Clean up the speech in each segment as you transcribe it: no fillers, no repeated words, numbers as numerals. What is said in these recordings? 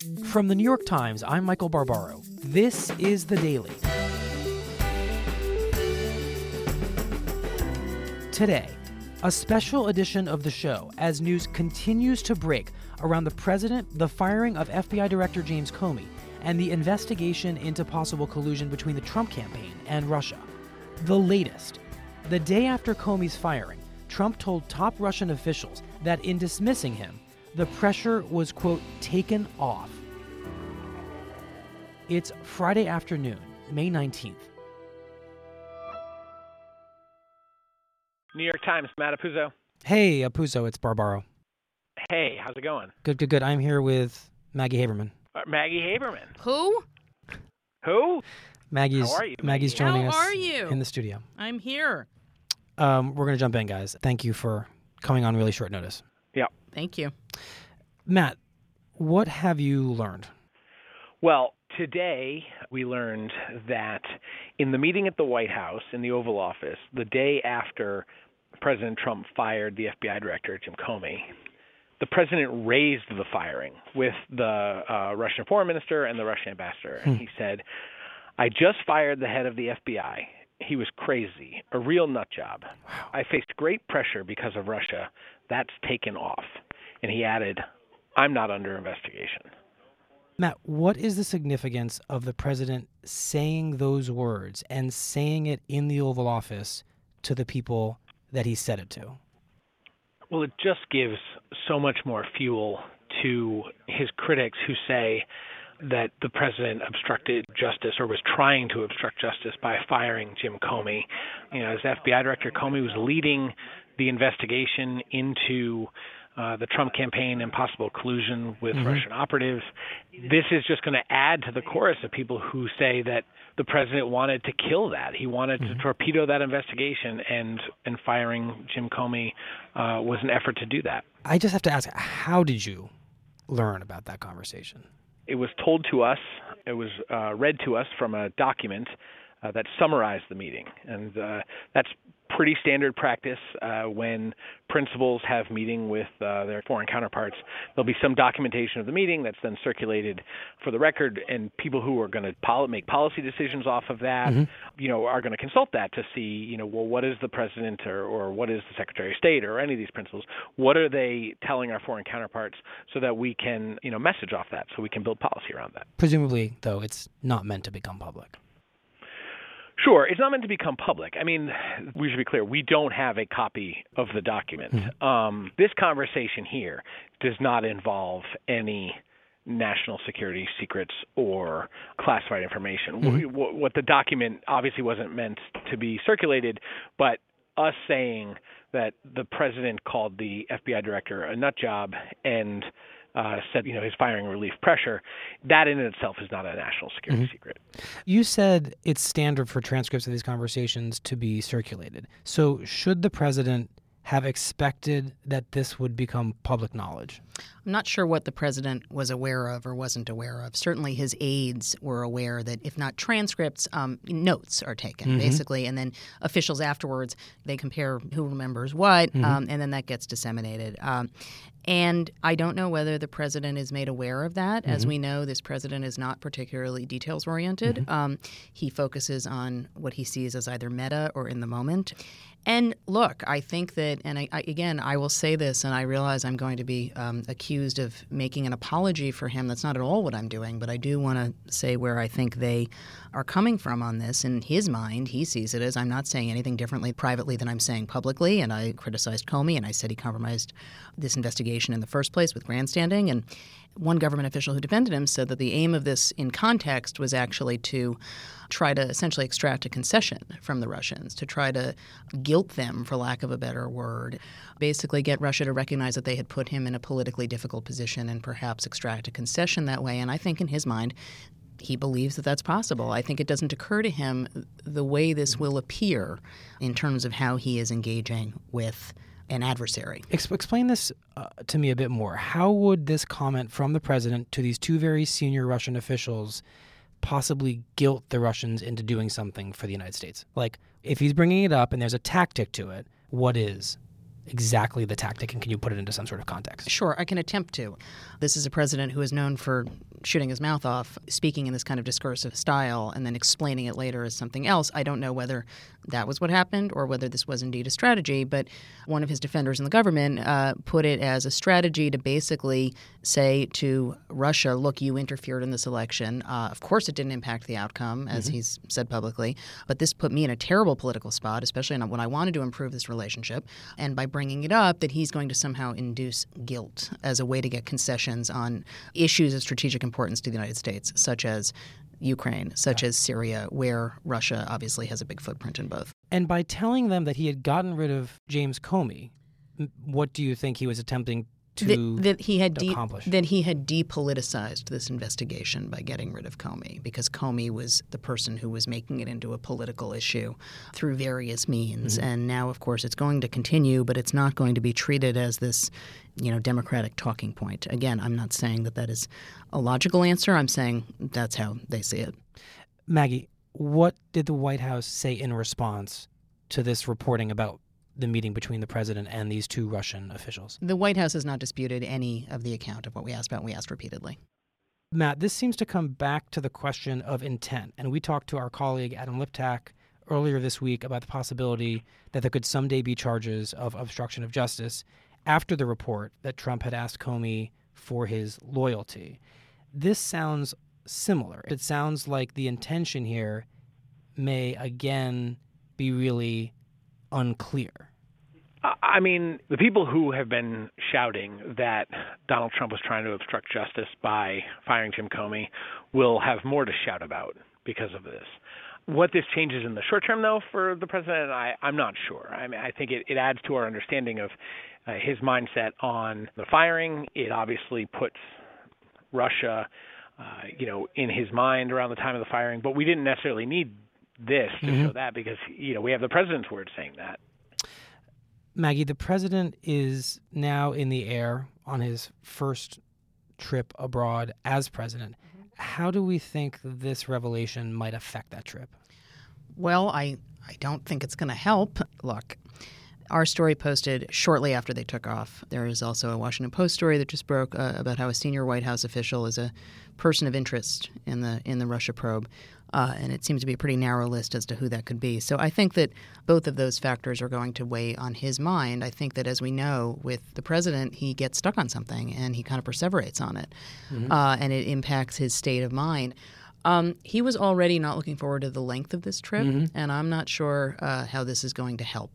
From the New York Times, I'm Michael Barbaro. This is The Daily. Today, a special edition of the show as news continues to break around the president, the firing of FBI Director James Comey, and the investigation into possible collusion between the Trump campaign and Russia. The latest. The day after Comey's firing, Trump told top Russian officials that in dismissing him, the pressure was, quote, taken off. It's Friday afternoon, May 19th. New York Times, Matt Apuzzo. Hey, Apuzzo, it's Barbaro. Hey, how's it going? Good. I'm here with Maggie Haberman. Maggie Haberman. Who? Maggie's, How are you, Maggie's joining us How are you? in the studio. I'm here. We're going to jump in, guys. Thank you for coming on really short notice. Yeah. Thank you. Matt, what have you learned? Well, today we learned that in the meeting at the White House, in the Oval Office, the day after President Trump fired the FBI director, Jim Comey, the president raised the firing with the Russian foreign minister and the Russian ambassador. And he said, I just fired the head of the FBI. He was crazy, a real nut job. Wow. I faced great pressure because of Russia. That's taken off. And he added, I'm not under investigation. Matt, what is the significance of the president saying those words and saying it in the Oval Office to the people that he said it to? Well, it just gives so much more fuel to his critics who say that the president obstructed justice or was trying to obstruct justice by firing Jim Comey. You know, as FBI Director, Comey was leading the investigation into the Trump campaign and possible collusion with Russian operatives. This is just going to add to the chorus of people who say that the president wanted to kill that. He wanted to torpedo that investigation, and firing Jim Comey was an effort to do that. I just have to ask, how did you learn about that conversation? It was told to us. It was read to us from a document that summarized the meeting. And that's pretty standard practice when principals have meeting with their foreign counterparts. There'll be some documentation of the meeting that's then circulated for the record, and people who are going to make policy decisions off of that, are going to consult that to see, well, what is the president or what is the Secretary of State or any of these principals? What are they telling our foreign counterparts so that we can, message off that, so we can build policy around that? Presumably, though, it's not meant to become public. Sure. It's not meant to become public. I mean, we should be clear. We don't have a copy of the document. This conversation here does not involve any national security secrets or classified information. What the document obviously wasn't meant to be circulated, but us saying that the president called the FBI director a nut job and said, his firing relief pressure, that in itself is not a national security secret. You said it's standard for transcripts of these conversations to be circulated. So should the president have expected that this would become public knowledge? I'm not sure what the president was aware of or wasn't aware of. Certainly his aides were aware that if not transcripts, notes are taken, basically. And then officials afterwards, they compare who remembers what, and then that gets disseminated. And I don't know whether the president is made aware of that. As we know, this president is not particularly details-oriented. He focuses on what he sees as either meta or in the moment. And look, I think that, and I will say this, and I realize I'm going to be accused of making an apology for him. That's not at all what I'm doing, but I do want to say where I think they are coming from on this. In his mind, he sees it as I'm not saying anything differently privately than I'm saying publicly, and I criticized Comey, and I said he compromised this investigation in the first place with grandstanding. And one government official who defended him said that the aim of this in context was actually to try to essentially extract a concession from the Russians, to try to guilt them, for lack of a better word, basically get Russia to recognize that they had put him in a politically difficult position and perhaps extract a concession that way. And I think in his mind, he believes that that's possible. I think it doesn't occur to him the way this will appear in terms of how he is engaging with an adversary. Explain this to me a bit more. How would this comment from the president to these two very senior Russian officials possibly guilt the Russians into doing something for the United States? Like, if he's bringing it up and there's a tactic to it, what is exactly the tactic, and can you put it into some sort of context? Sure, I can attempt to. This is a president who is known for shooting his mouth off, speaking in this kind of discursive style, and then explaining it later as something else. I don't know whether that was what happened or whether this was indeed a strategy, but one of his defenders in the government put it as a strategy to basically say to Russia, look, you interfered in this election. Of course it didn't impact the outcome, as he's said publicly, but this put me in a terrible political spot, especially when I wanted to improve this relationship. And by bringing it up, that he's going to somehow induce guilt as a way to get concessions on issues of strategic importance to the United States, such as Ukraine, such as Syria, where Russia obviously has a big footprint in both. And by telling them that he had gotten rid of James Comey, what do you think he was attempting to accomplish? That he had depoliticized this investigation by getting rid of Comey, because Comey was the person who was making it into a political issue through various means. And now, of course, it's going to continue, but it's not going to be treated as this, Democratic talking point. Again, I'm not saying that is a logical answer. I'm saying that's how they see it. Maggie, what did the White House say in response to this reporting about the meeting between the president and these two Russian officials? The White House has not disputed any of the account of what we asked about. We asked repeatedly. Matt, this seems to come back to the question of intent. And we talked to our colleague Adam Liptak earlier this week about the possibility that there could someday be charges of obstruction of justice after the report that Trump had asked Comey for his loyalty. This sounds similar. It sounds like the intention here may again be really unclear. I mean, the people who have been shouting that Donald Trump was trying to obstruct justice by firing Jim Comey will have more to shout about because of this. What this changes in the short term, though, for the president, I'm not sure. I mean, I think it adds to our understanding of his mindset on the firing. It obviously puts Russia, in his mind around the time of the firing. But we didn't necessarily need this to show that because, we have the president's word saying that. Maggie, the president is now in the air on his first trip abroad as president. How do we think this revelation might affect that trip? Well, I don't think it's going to help. Look, our story posted shortly after they took off. There is also a Washington Post story that just broke about how a senior White House official is a person of interest in the Russia probe. And it seems to be a pretty narrow list as to who that could be. So I think that both of those factors are going to weigh on his mind. I think that, as we know, with the president, he gets stuck on something and he kind of perseverates on it. And it impacts his state of mind. He was already not looking forward to the length of this trip, and I'm not sure how this is going to help.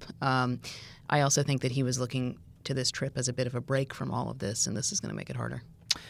I also think that he was looking to this trip as a bit of a break from all of this, and this is going to make it harder.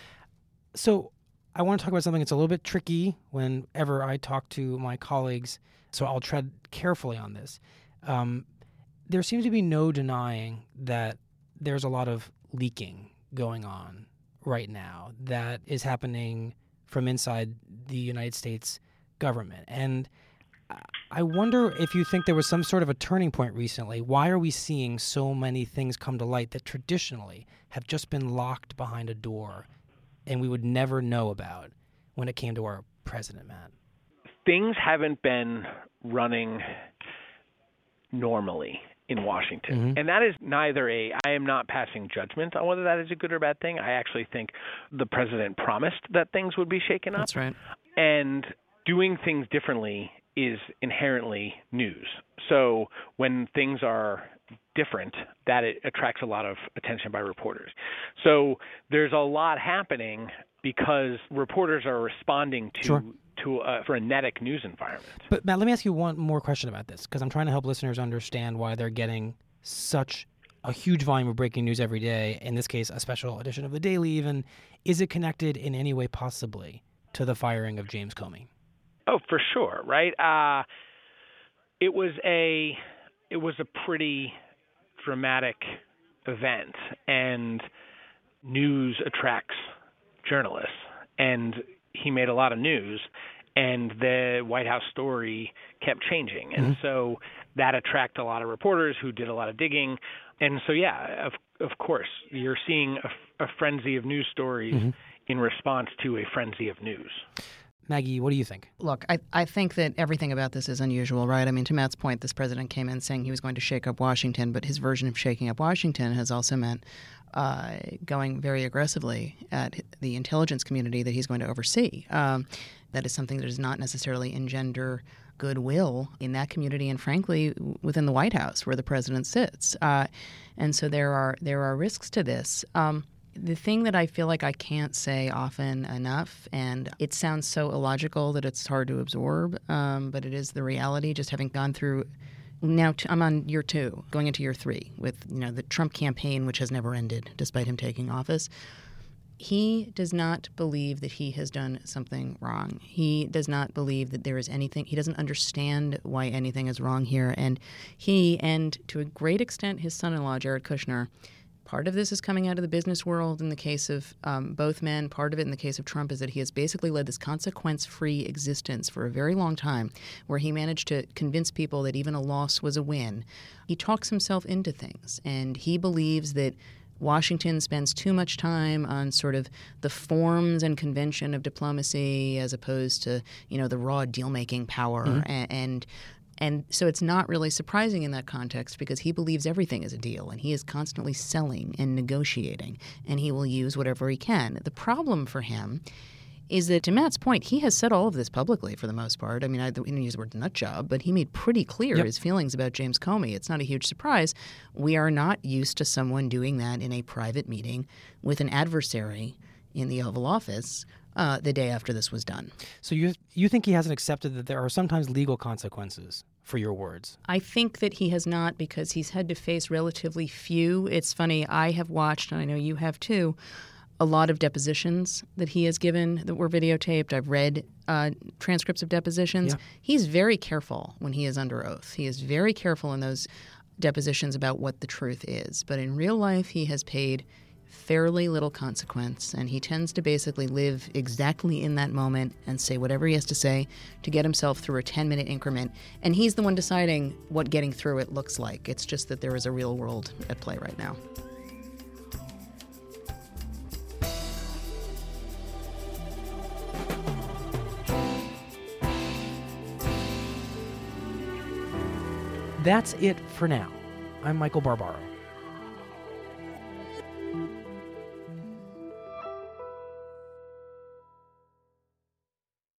So I want to talk about something that's a little bit tricky whenever I talk to my colleagues, so I'll tread carefully on this. There seems to be no denying that there's a lot of leaking going on right now that is happening from inside the United States government. And I wonder if you think there was some sort of a turning point recently. Why are we seeing so many things come to light that traditionally have just been locked behind a door and we would never know about when it came to our president, Matt? Things haven't been running normally in Washington. And that is I am not passing judgment on whether that is a good or bad thing. I actually think the president promised that things would be shaken up. That's right. And doing things differently is inherently news. So when things are different, that it attracts a lot of attention by reporters. So there's a lot happening because reporters are responding to a frenetic news environment. But Matt, let me ask you one more question about this, because I'm trying to help listeners understand why they're getting such a huge volume of breaking news every day, in this case, a special edition of The Daily even. Is it connected in any way possibly to the firing of James Comey? Oh, for sure, right? It was a pretty dramatic event, and news attracts journalists, and he made a lot of news, and the White House story kept changing. And so that attracted a lot of reporters who did a lot of digging. And so, yeah, of course, you're seeing a frenzy of news stories in response to a frenzy of news. Maggie, what do you think? Look, I think that everything about this is unusual, right? I mean, to Matt's point, this president came in saying he was going to shake up Washington, but his version of shaking up Washington has also meant going very aggressively at the intelligence community that he's going to oversee. That is something that does not necessarily engender goodwill in that community and, frankly, within the White House where the president sits. And so there are risks to this. The thing that I feel like I can't say often enough, and it sounds so illogical that it's hard to absorb, but it is the reality, just having gone through now I'm on year 2, going into year 3 with the Trump campaign, which has never ended despite him taking office. He does not believe that he has done something wrong. He does not believe that there is anything. He doesn't understand why anything is wrong here. And he, and to a great extent his son-in-law, Jared Kushner, part of this is coming out of the business world in the case of both men. Part of it in the case of Trump is that he has basically led this consequence-free existence for a very long time where he managed to convince people that even a loss was a win. He talks himself into things, and he believes that Washington spends too much time on sort of the forms and convention of diplomacy as opposed to, the raw deal-making power. Mm-hmm. And so it's not really surprising in that context because he believes everything is a deal and he is constantly selling and negotiating and he will use whatever he can. The problem for him is that, to Matt's point, he has said all of this publicly for the most part. I mean, I didn't use the word nut job, but he made pretty clear his feelings about James Comey. It's not a huge surprise. We are not used to someone doing that in a private meeting with an adversary in the Oval Office the day after this was done. So you think he hasn't accepted that there are sometimes legal consequences for your words? I think that he has not because he's had to face relatively few. It's funny, I have watched, and I know you have too, a lot of depositions that he has given that were videotaped. I've read transcripts of depositions. Yeah. He's very careful when he is under oath. He is very careful in those depositions about what the truth is. But in real life, he has paid fairly little consequence, and he tends to basically live exactly in that moment and say whatever he has to say to get himself through a 10-minute increment. And he's the one deciding what getting through it looks like. It's just that there is a real world at play right now. That's it for now. I'm Michael Barbaro.